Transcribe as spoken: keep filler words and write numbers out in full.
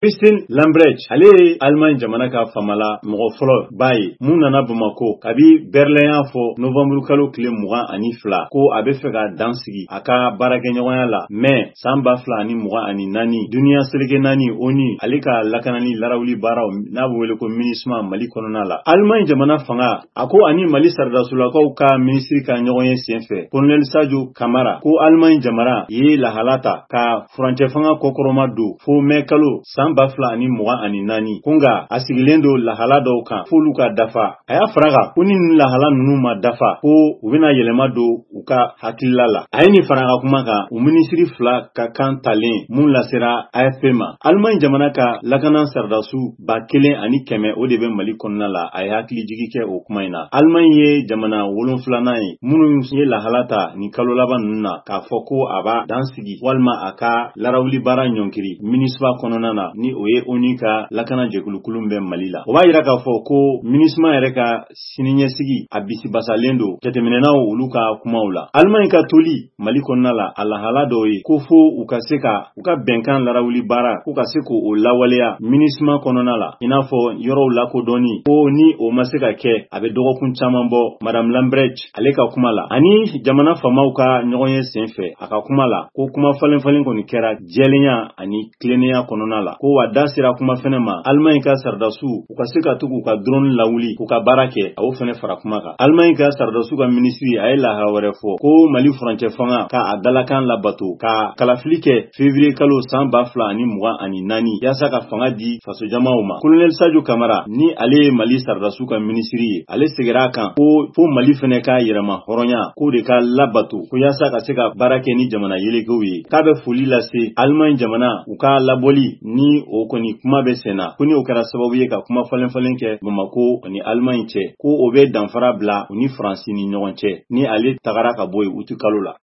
Christine Lambrecht, ale ye Allemagne jamana ka famala mɔgɔ fɔlɔ ba ye mun nana Bamako kabi Berlin y'a fɔ novembre kalo tile mugan ani fila ko a bɛ fɛ ka dan sigi a ka baarakɛɲɔgɔnya la mais san ba fila ani mugan ani naani duniya seleke naani O N U ale ka lakanani larawuli baaraw n'a bɛ wele ko MINUSMA Mali kɔnɔna la Allemagne jamana fanga a ko ani Mali saridasolakaw ka ministre ka ɲɔgɔn ye sen fɛ Colonel Sadio Camara ko Allemagne jamana ye lahala ta ka furancɛ fanga kɔkɔrɔma don fo mai kalo san ba fila ani mugan ani naani ko nka a sigilen don lahala dɔw kan f'olu ka dafa a y'a fara kan ko ni nin lahala ninnu ma dafa ko u bɛna yɛlɛma don u ka hakilila la a ye nin fara ka kuma kan u minisiri fila ka kan talen mun lasera A F P ma Allemagne jamana ka lakana sardasu ba kelen ani kɛmɛ o de bɛ Mali kɔnɔna la a ye hakili jigi kɛ o kuma in na Allemagne ye jamana wolonfilanan ye minnu ye lahala ta ni kalo laban ninnu na k'a fɔ ko a b'a dan sigi walima a ka larawuli baara ɲɔnkiri MINUSMA kɔnɔna na ni o ye O N U ka lakana jɛkulukulun bɛ Mali la o b'a jira k'a fɔ ko MINUSMA yɛrɛ ka siniɲɛsigi a bisibasalen don jateminɛnaw olu ka kumaw la Allemagne ka toli Mali kɔnɔna la a lahala dɔw ye ko fo u ka se ka u ka bɛnkan larawuli baara ko ka se k'o lawaleya MINUSMA kɔnɔna la i n'a fɔ yɔrɔw lakodɔnni ko ni o ma se ka kɛ a bɛ dɔgɔkun caman bɔ Madame Lambrecht ale ka kuma la ani jamana famaw ka ɲɔgɔn ye sen fɛ a ka kuma la ko kuma falen falen kɔni kɛra jɛlenya ani tilennenya kɔnɔna la ko wa da sera kuma fɛnɛ ma Allemagne ka sardasu u ka se ka tugu ka drone lawuli k'u ka baara kɛ a o fɛnɛ fara kuma kan Allemagne ka sardasu ka ministre a ye lahala wɛrɛ fɔ ko Mali furancɛ fanga ka a dalakan labato ka kalafili kɛ février kalo san ba fila ani mugan ani naani yaasa ka fanga di fasojamaw ma Colonel Sadio Camara ni ale ye Mali sardasu ka ministre ye ale segira a kan ko fo Mali fɛnɛ ka yɛrɛma hɔrɔnya k'o de ka labato ko yaasa ka se ka baara kɛ ni jamana yelegew ye k'a bɛ foli lase Allemagne jamana u ka labɔli ni o kɔni kuma bɛ senna ko ni o kɛra sababu ye ka kuma falen falen kɛ Bamako ni Allemagne cɛ ko o bɛ danfara bila u ni Faransi ni ɲɔgɔn cɛ ni ale tagara ka bɔ yen uti kalo la